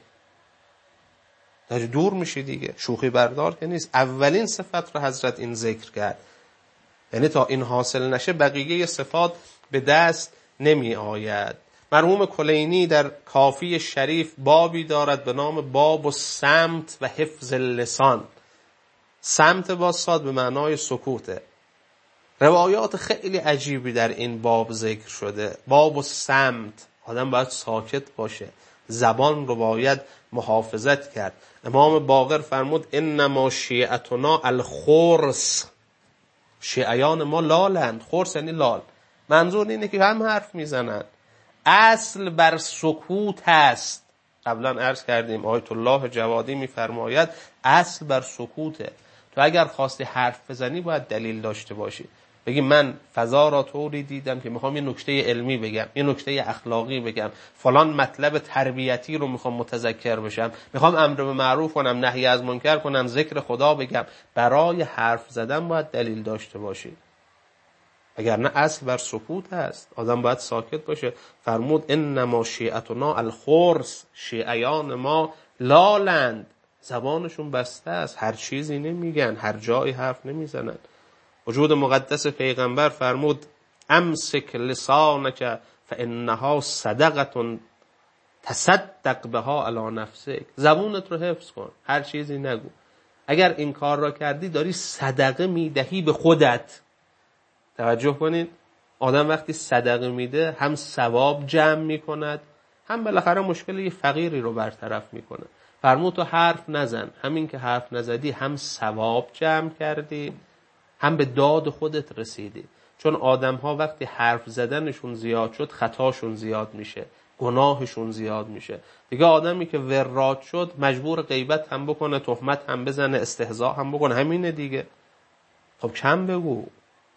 داری دور میشی دیگه. شوخی بردار که نیست. اولین صفت رو حضرت این ذکر کرد، یعنی تا این حاصل نشه بقیه صفات به دست نمی آید. مرحوم کلینی در کافی شریف بابی دارد به نام باب الصمت و حفظ اللسان. صمت با صاد به معنای سکوته. روایات خیلی عجیبی در این باب ذکر شده. باب الصمت، آدم باید ساکت باشه، زبان رو باید محافظت کرد. امام باقر فرمود انما شیعتنا الخرس. شیعیان ما لالند. خرس یعنی لال. منظور اینه که هم حرف میزنن. اصل بر سکوت است. قبلا عرض کردیم آیت الله جوادی میفرماید اصل بر سکوته. تو اگر خواستی حرف بزنی باید دلیل داشته باشی. بگی من فضا را طوری دیدم که میخوام یه نکته علمی بگم، یه نکته اخلاقی بگم، فلان مطلب تربیتی رو میخوام متذکر بشم، میخوام امر به معروف کنم، نهی از منکر کنم، ذکر خدا بگم. برای حرف زدن باید دلیل داشته باشی، اگر نه اصل بر سکوت هست. آدم باید ساکت باشه. فرمود انما شیعتنا الخرس. شیعیان ما لالند، زبانشون بسته است، هر چیزی نمیگن، هر جایی حرف نمیزنن. وجود مقدس پیغمبر فرمود امسک لسانک فانها صدقه تصدق بها علی نفسک. زبونت رو حفظ کن، هر چیزی نگو. اگر این کار را کردی داری صدقه میدهی به خودت. توجه کنید، آدم وقتی صدقه میده هم ثواب جمع میکند، هم بالاخره مشکل یه فقیری رو برطرف میکنه. فرمود تو حرف نزن. همین که حرف نزدی هم ثواب جمع کردی، هم به داد خودت رسیدی. چون آدم ها وقتی حرف زدنشون زیاد شد خطاشون زیاد میشه، گناهشون زیاد میشه. دیگه آدمی که وراد شد مجبور غیبت هم بکنه، تهمت هم بزنه، استهزاء هم بکنه. همینه دیگه. خب کم بگو.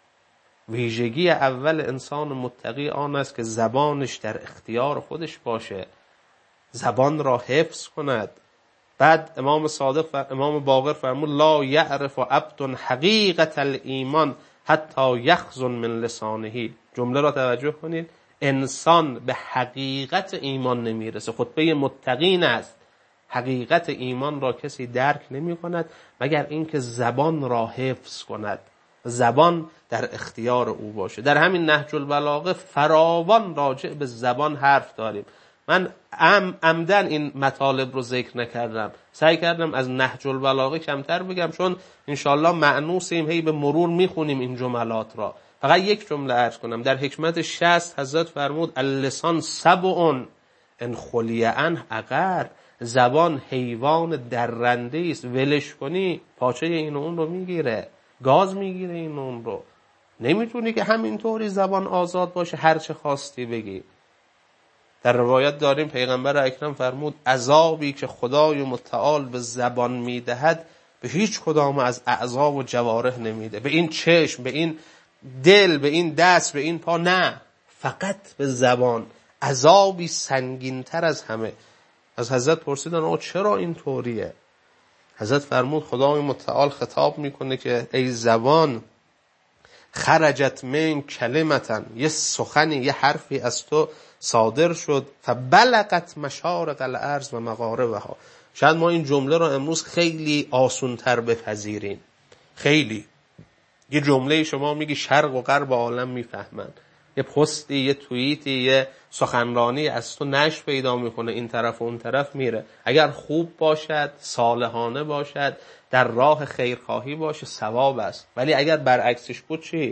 ویژگی اول انسان متقی آن است که زبانش در اختیار خودش باشه، زبان را حفظ کند. بعد امام صادق امام باقر فرمود لا یعرف عبد حقیقت الایمان حتی یخزن من لسانه. جمله را توجه کنید، انسان به حقیقت ایمان نمیرسه. خطبه متقین است. حقیقت ایمان را کسی درک نمی کند مگر اینکه زبان را حفظ کند، زبان در اختیار او باشه. در همین نهج البلاغه فراوان راجع به زبان حرف داریم. من عمدن این مطالب رو ذکر نکردم، سعی کردم از نهج البلاغه کمتر بگم، چون انشالله مأنوسیم، هی به مرور میخونیم این جملات را. فقط یک جمله عرض کنم. در حکمت شصت حضرت فرمود اللسان سبع ان خلی عنه عقر. زبان حیوان درنده است، ولش کنی پاچه این و اون رو میگیره، گاز میگیره این و اون رو. نمیتونی که همینطوری زبان آزاد باشه هر چه خواستی بگی. در روایت داریم پیغمبر اکرم فرمود عذابی که خدای متعال به زبان میدهد به هیچ کدام از اعضا و جوارح نمیده. به این چشم، به این دل، به این دست، به این پا، نه، فقط به زبان. عذابی سنگینتر از همه. از حضرت پرسیدن آقا چرا این طوریه؟ حضرت فرمود خدای متعال خطاب میکنه که ای زبان خرجت من کلمتن، یه سخنی، یه حرفی از تو صادر شد فبلغت مشارق الارض و مغاربها. شاید ما این جمله رو امروز خیلی آسان‌تر بپذیریم. خیلی یه جمله شما میگی شرق و غرب عالم میفهمن، یه پستی، یه توییتی، یه سخنرانی از تو نشر پیدا میکنه، این طرف و اون طرف میره. اگر خوب باشد، صالحانه باشد، در راه خیرخواهی باشه، ثواب است. ولی اگر برعکسش بود چی؟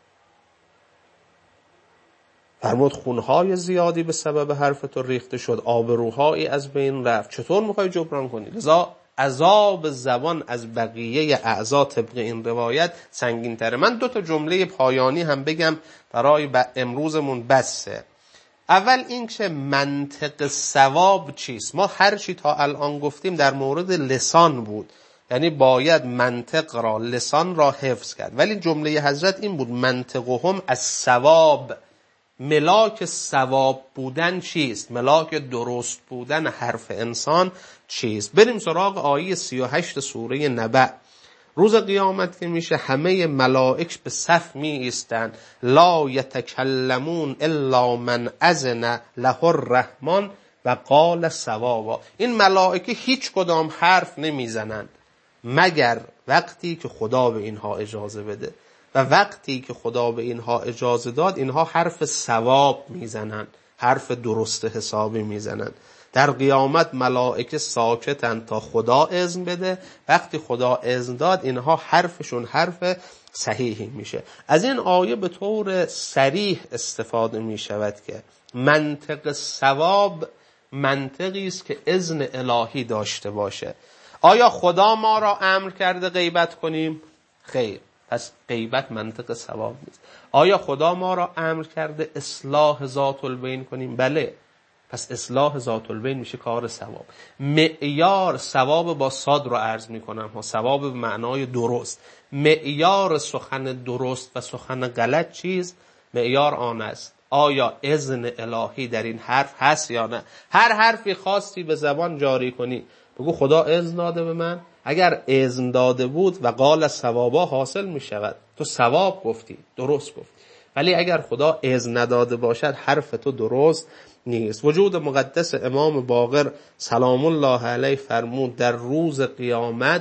فرمود خونهای زیادی به سبب حرف تو ریخته شد، آبروهایی از بین رفت. چطور میخوای جبران کنی؟ لذا عذاب زبان از بقیه اعضا طبق این روایت سنگین تره. من دو تا جمله پایانی هم بگم برای امروزمون بسه. اول این که منطق ثواب چیست. ما هر چی تا الان گفتیم در مورد لسان بود، یعنی باید منطق را، لسان را حفظ کرد. ولی جمله حضرت این بود منطقهم از ثواب. ملاک ثواب بودن چیست؟ ملاک درست بودن حرف انسان چیست؟ بریم سراغ آیه سی و هشت سوره نبأ. روز قیامت که میشه همه ملائک به صف می ایستند. لا یتکلمون الا من اذن له الرحمن و قال صوابا. این ملائکه هیچ کدام حرف نمیزنند مگر وقتی که خدا به اینها اجازه بده، و وقتی که خدا به اینها اجازه داد اینها حرف ثواب میزنن، حرف درست حسابی میزنن. در قیامت ملائکه ساکتن تا خدا اذن بده، وقتی خدا اذن داد اینها حرفشون حرف صحیحی میشه. از این آیه به طور صریح استفاده میشود که منطق ثواب منطقی است که اذن الهی داشته باشه. آیا خدا ما را امر کرده غیبت کنیم؟ خیر، پس غیبت منطق ثواب نیست. آیا خدا ما را امر کرده اصلاح ذات البین کنیم؟ بله، پس اصلاح ذات البین میشه کار ثواب. معیار ثواب با صاد رو عرض میکنم ها، ثواب به معنای درست. معیار سخن درست و سخن غلط چیز؟ معیار آن است آیا اذن الهی در این حرف هست یا نه. هر حرفی خواستی به زبان جاری کنی بگو خدا اذن داده به من. اگر اذن داده بود و قال ثوابا حاصل می شود، تو ثواب گفتی، درست گفتی. ولی اگر خدا اذن نداده باشد حرف تو درست نیست. وجود مقدس امام باقر سلام الله علیه فرمود در روز قیامت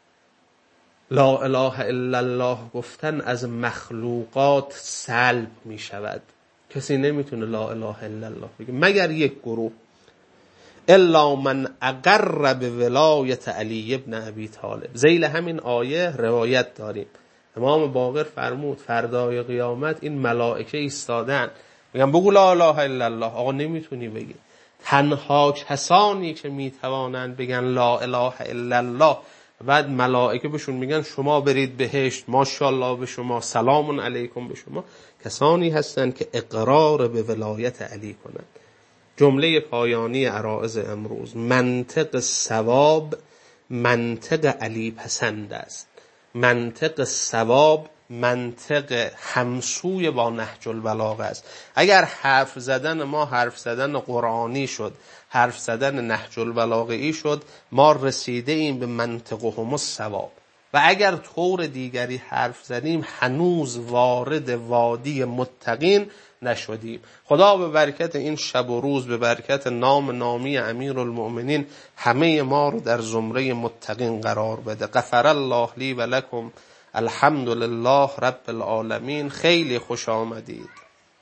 لا اله الا الله گفتن از مخلوقات سلب می شود. کسی نمیتونه لا اله الا الله بگه مگر یک گروه، الا من اقر به ولایت علی ابن ابی طالب. ذیل همین آیه روایت داریم امام باقر فرمود فردای قیامت این ملائکه ایستادن میگن بگو لا اله الا الله. آقا نمیتونی بگی. تنها کسانی که میتوانند بگن لا اله الا الله بعد ملائکه بهشون میگن شما برید بهشت، ماشاءالله به شما، سلام علیکم به شما، کسانی هستند که اقرار به ولایت علی کنند. جمله پایانی عرائض امروز، منطق ثواب منطق علی پسند است. منطق ثواب منطق همسوی با نهج البلاغه است. اگر حرف زدن ما حرف زدن قرآنی شد، حرف زدن نهج البلاغه‌ای شد، ما رسیده ایم به منطقهم الثواب. و اگر طور دیگری حرف زدیم هنوز وارد وادی متقین نشدیم. خدا به برکت این شب و روز، به برکت نام نامی امیرالمؤمنین همه ما رو در زمره متقین قرار بده. غفر الله لی و لکم، الحمد لله رب العالمین. خیلی خوش آمدید.